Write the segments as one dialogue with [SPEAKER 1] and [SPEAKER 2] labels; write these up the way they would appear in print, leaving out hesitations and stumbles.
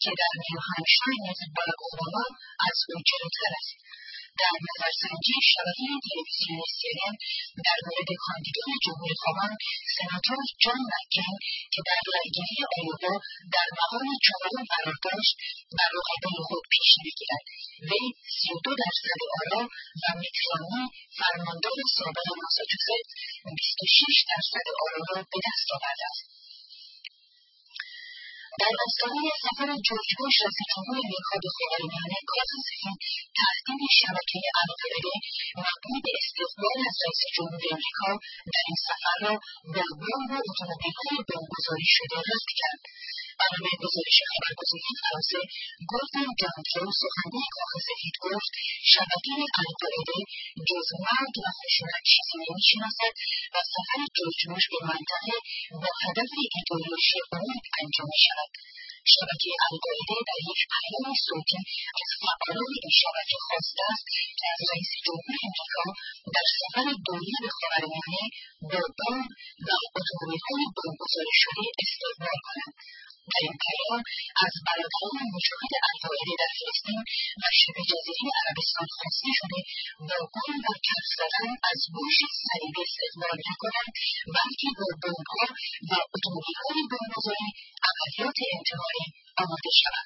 [SPEAKER 1] که در نیو همشایر نزد باراک اوباما از او جلوتر است. در نظرسنجی شبکه تلویزیونی CNN در مورد کاندیدای جمهوری‌خواهان سناتور جان مکین که در رأیگیری آیووا در مقام چهارم قرار داشت بر رقبای خود پیشی گیرد. وی 32% آرا و میت رامنی فرماندار سابق ماساچوست 26% آرا را به دست آورده است. در آستانه سفر جورج بوش رئیس جمهور امریکا به خاورمیانه، کاخ سفید تهدید شبکه القاعده مبنی به استقبال از رئیس جمهور امریکا در این سفر را با بمب و اتومبیل‌های بمبگذاری شده رد کرد. بنابر گزارش خبرگزاری فرانسه، گوردن جانترو سخنگوی کاخ سفید گفت شبکه القاعده جز مرگ و خشونت چیزی نمی‌شناسد و سفر جورج بوش به منطقه با هدف ایدئولوژی امید انجام می‌شود. شبکه القاعده در یک پیام صوتی از فعالان این شبکه خواسته است که از رئیس جمهور امریکا در سفر دوری به خاورمیانه با بمب و اتومبیل‌های بمبگذاری شده استقبال کنند. در این پیام از برادران مجاهد القاعده در فلسطین و شبه جزیره عربستان خواسته شده با گل و کف زدن از بوش صلیبی استقبال نکنند، بلکه با بمب‌ها و اتومبیل‌های بمبگذاری عملیات انتحاری آماده شوند.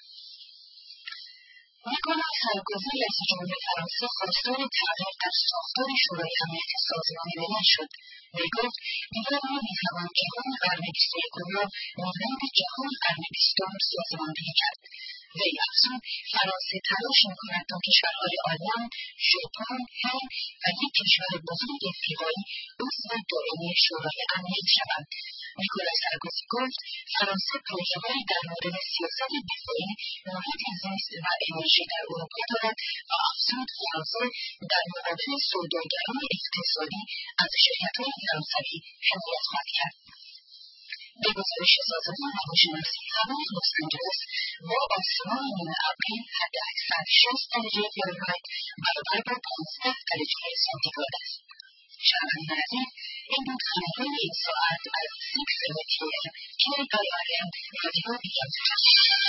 [SPEAKER 1] نیکولا سارکوزی رئیس جمهور فرانسه خواستار تغییر در ساختار شورای امنیت سازمان ملل شد. وی گفت دیگر نمی‌توان جهان قرن 21 را مانند جهان قرن 20 سازماندهی کرد. وی افزود فرانسه تلاش می‌کند تا کشورهای آلمان، ژاپن، هند و یک کشور بزرگ افریقایی عضو دائمی شورای امنیت شوند. نیکولا سارکوزی گفت فرانسه پروژه‌هایی در مورد سیاست دفاعی، محیط زیست و انرژی در اروپا دارد و افزود فرانسه در مقابل سوداگران اقتصادی از شرکت‌های فرانسوی حمایت خواهد کرد. به گزارش سازمان هواشناسی هوای لس آنجلس با آسمان نیمه ابری حداکثر 60 درجه فارنهایت برابر با 15 درجه سانتیگراد است. شنوندگان عزیز، این بود خبرهای این ساعت از 6:30 KIRN رادیو بی‌له‌زر.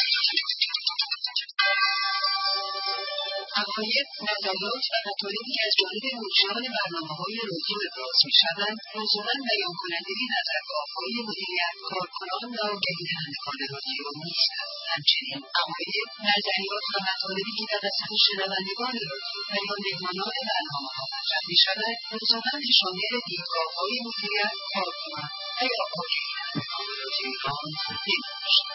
[SPEAKER 1] عقاید، نظریات و مطالبی از جانب مجریان برنامه‌های رادیو ابراز می‌شوند لزوماً بیان کننده نظرگاه‌های مدیریت، کارکنان و آگهی‌دهندگان رادیو نیستند. همچنین عقاید، نظریات و مطالبی که توسط شنوندگان رادیو و یا مهمانان برنامه‌ها مطرح می‌شود لزوماً به شامل دیدگاه‌های مدیریت، کارکنان و یا آگهی‌دهندگان رادیو ایران نمی‌باشد.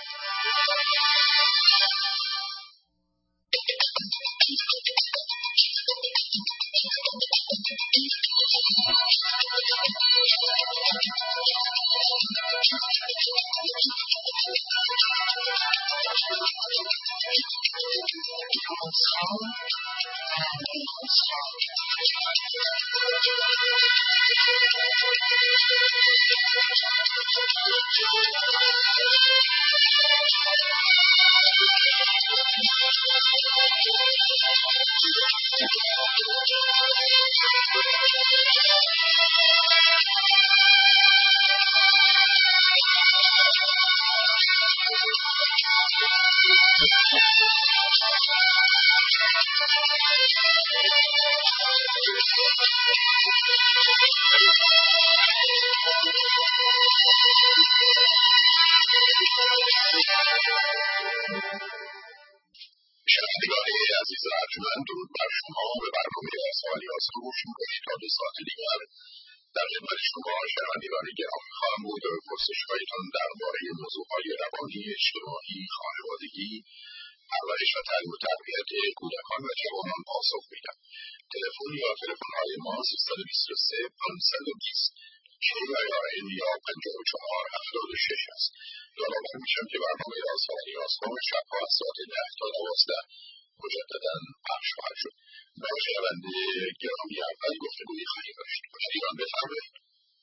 [SPEAKER 2] شنوندگان عزیز ارجمند، درود بر شما. به برنامه آلیاس گوش می‌کنید تا 2 ساعت دیگر در خدمت شما شنوندگان گرامی خواهم بود و به پرسش‌هایتان درباره موضوعهای روانی، اجتماعی، خانوادگی، پرورش و تعلیم و تربیت کودکان و جوانان پاسخ می‌دم. تلفن یا تلفن‌های ما 323 520 KIRN یا 5476 است. یادآور می‌شم که برنامه آلیاس‌ها شب‌ها از ساعت 10 تا 12 مجدداً پخش خواهد شد. با شنونده گرامی اول گفتگویی خواهیم داشت. مشتریان بفرمایید.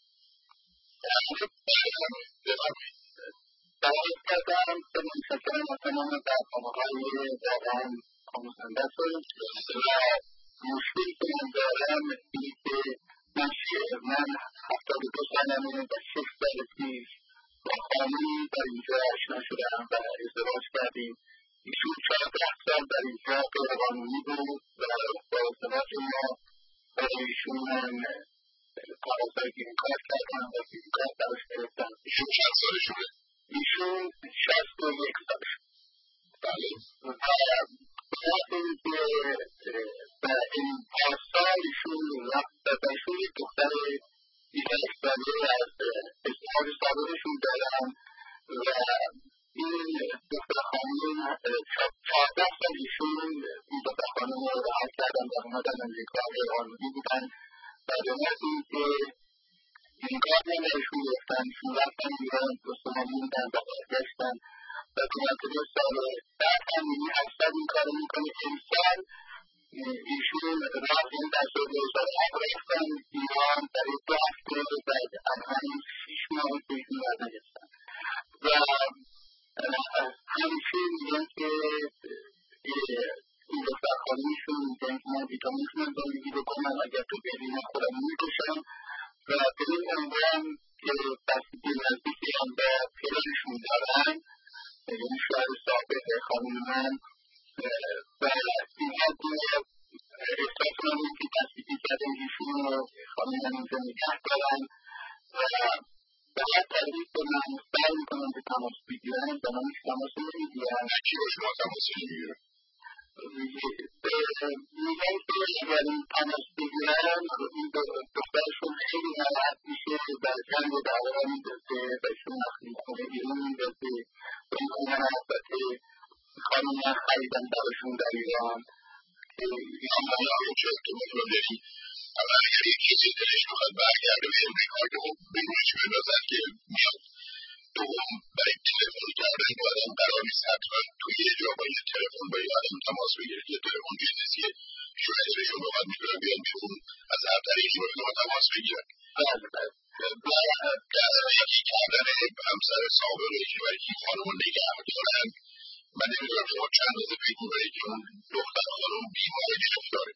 [SPEAKER 3] دعوت کردم به متشکرم از تمام برنامه‌های واقعاً آموزنده و مشکلی که من دارم اینه که من 72 سالمه و 6 سال پیش با خانمی در اینجا آشنا شدم و ازدواج کردیم ایشون 14 سال در اینجا غیرقانونی بود و با ازدواج ما برای ایشون من کاغذهای گرین کارت کردم و گرین کارت براش گرفتم.
[SPEAKER 2] ایشون چند سالشونه؟
[SPEAKER 3] ایشون 61 سالشه.
[SPEAKER 2] بله.
[SPEAKER 3] و بعد اینکه در این پارسال ایشون رفت و ایشون یک دختر 18 ساله از ازدواج سابقشون دارن و این دختر خانم 14 سال ایشون این دختر خانم رو رها کردن و اومدن امریکا غیرقانونی بودن و به محض اینکه این کار نمایشون گرفتن ایشون رفتن ایران 2 سال موندن و برگشتن و توی سال بعد هم این 800 این کار میکنه امسال ایشون رفت این در سال 2007 رفتن ایران برای 2 هفته بعد همین 6 ماه که ایشون برنگشتن و همیشه میگن که این دختر خانمیشون میگن که من دیگه میتونم زندگی بکنم اگر تو برلین خودم میکشم و به این عنوان که بستگی نزدیک هم با پدرشون دارن یعنی شوهر سابق خانم من و اینها احساس کنم که بستگی کردن ایشون رو خانم من اینجا نگه دارن و باید تردید کنم سعی میکنم به تماس بگیرن و من هیچ تماس نمیگیرن.
[SPEAKER 2] کی با شما تماس نمیگیرن؟
[SPEAKER 3] میگن که اگر این تماس بگیرن این دخترشون خیلی ناراحت میشه و جنگ و دعوا میندازه و ایشون وقتی خونه بیرون میندازه و این خونه را البته خانم من خریدن براشون در ایران که ایشون
[SPEAKER 2] رو چه احتمال رو داری؟ اما اگر یکی چیز دلش بخواد برگرده به امریکا که خب بینوش بندازد که میاد دوم برای تلفن کردن که آدم قرار نیست حتما توی یه جا با یه تلفن با یه آدم تماس بگیره که تلفن بیزنسیه شوهرشون بخواد میتونن بیان بیرون از هر طریقی باید با تماس بگیرن و دستگیری کردن همسر سابقه که برای این خانم رو نگه دارن. من نمیدونم شما چند روزه بگو برای که اون دختر خانم بیمار گرفتاره.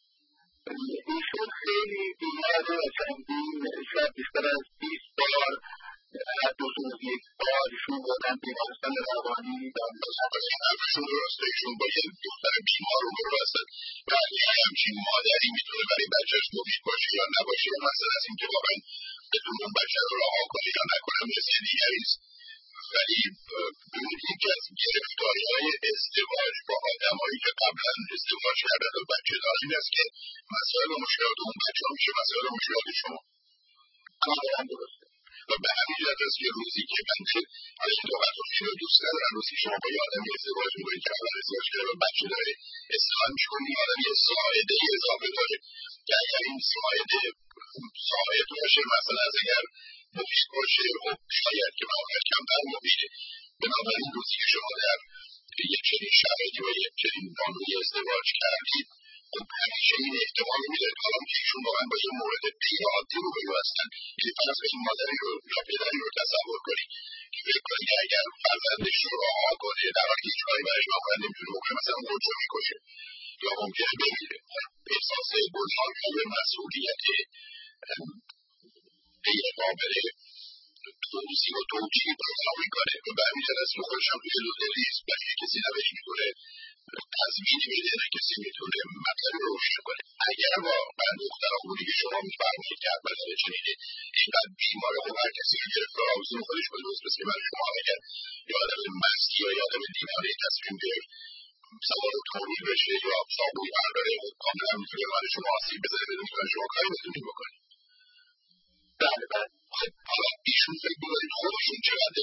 [SPEAKER 3] ایشون خیلی بیماره و چندین شاید بیشتر از 20 بار از 201 بار ایشون بودن بیمارستان روانی و
[SPEAKER 2] این حرفشون درسته. ایشون با یه دختر بیمار رو هستن و یه همچین مادری میتونه برای بچهش مفید باشه یا نباشه یا مثلا از این که واقعا بتونه اون بچه رو رها کنه یا نکنه مثل دیگری است. ولی یکی از گرفتاری‌های ازدواج با آدم‌هایی که قبلا ازدواج کردن و بچه دارن این است که مسائل و مشکلات اون بچه‌ها میشه مسائل و مشکلات شما.
[SPEAKER 3] کاملا درسته.
[SPEAKER 2] و به همین جهت است که روزی که بنده از این طاقت رو اینو دوست ندارم روزی شما با یه آدمی ازدواج می‌کنید که قبلا ازدواج کرده و بچه داره اصلاً چون این آدم یه ساعده اضافه داره که اگر این ساعد باشه مثلا از اگر مفید باشه خب شاید که واقعا کمتر مفیده. بنابراین روزی که شما در یک چنین شرایطی و یک چنین قانونی ازدواج کردید خب همیشه این احتمال رو میدارید حالا که ایشون واقعا با یه مورد غیر عادی روبرو هستن. یعنی فرض کنید مادری رو یا پدری رو تصور کنید که فکر کنید که اگر فرزندش رو رها کنه در حالی که هیچ کاری برای واقعا نمیتونه بکنه مثلا خودش رو میکشه یا ممکنه بمیره احساس گناه یا مسئولیت غیر قابل توضیح و توجیه پیدا میکنه و به همین جهت است که خودش هم توی لوده نیست برای کسی نبری میتونه تضمینی بده نه کسی میتونه مطلب رو روشن کنه. اگر واقعا دختر خونی که شما میفرمایید که اولا چنینه اینقدر بیماره خب هر کسی که گرفته آوزون خودش بدوست مثل که برای شما اگر یه آدم مستی یا یه آدم دیوانه تصمیم گرفت سوار توری بشه یا چاقوی برداره خب کاملا میتونه برای شما آسیب بزنه بدون که شما کاری بتونید بکنید.
[SPEAKER 3] بله
[SPEAKER 2] حالا ایشون فکر می‌کنید خودشون چقدر